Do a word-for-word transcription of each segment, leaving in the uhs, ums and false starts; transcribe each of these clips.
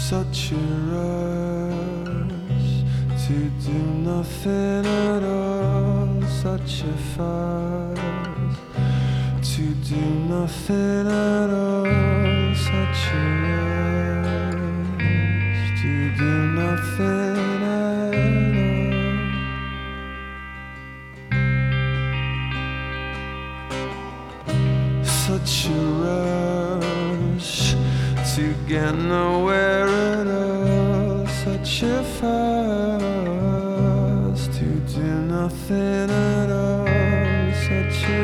Such a rush to do nothing at all. Such a fuss to do nothing at all. Such a rush to do nothing at all. Such a rush to get nowhere at all. Such a fuss to do nothing at all. Such a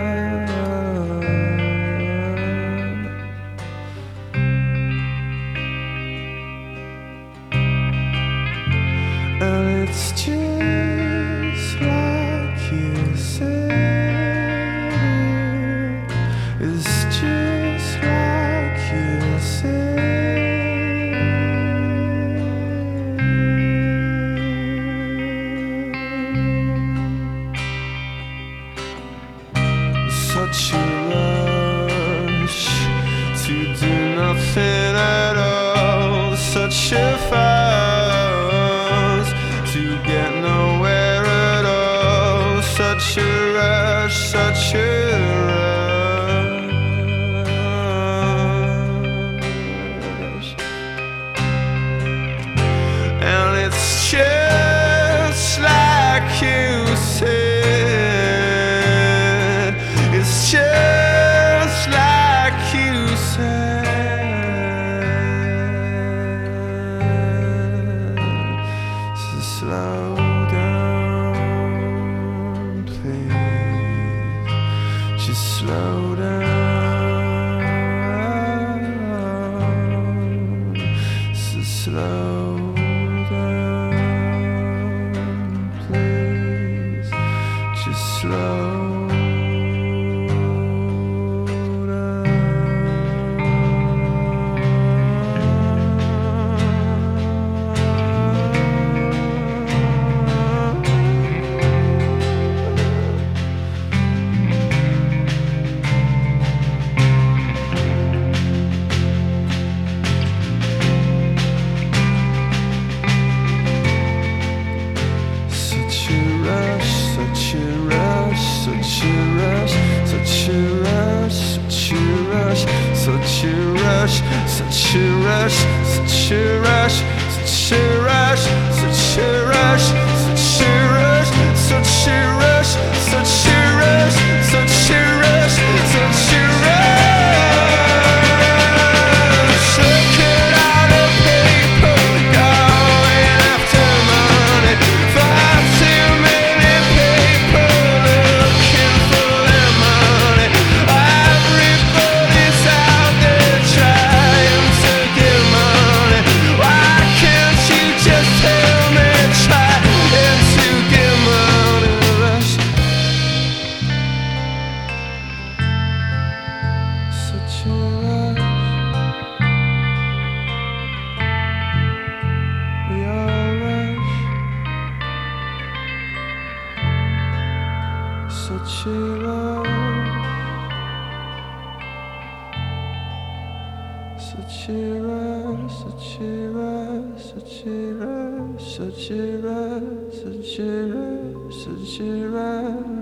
rush. And it's just like you said. It's just like you said. Such a rush to do nothing at all. Such a fuss to get nowhere at all. Such a rush, such a rush. And it's just like you said. It's just like you said. So slow down, please. Just slow down. So slow down, please. Just slow. Such a rush, such a rush, such a rush, such a rush, such a rush, such a rush, such a rush, such a rush, such a rush, such a rush, such a rush, such a rush, such a rush, such a rush. Looking at a paper, going after money. Far too many people looking for their money. Everybody's out there trying to get money. Why can't you just tell me trying to get money? Rush. Such a rush. We all rush. Such a rush. Such a rush, such a rush, such a rush, such a rush, such a rush, such a rush.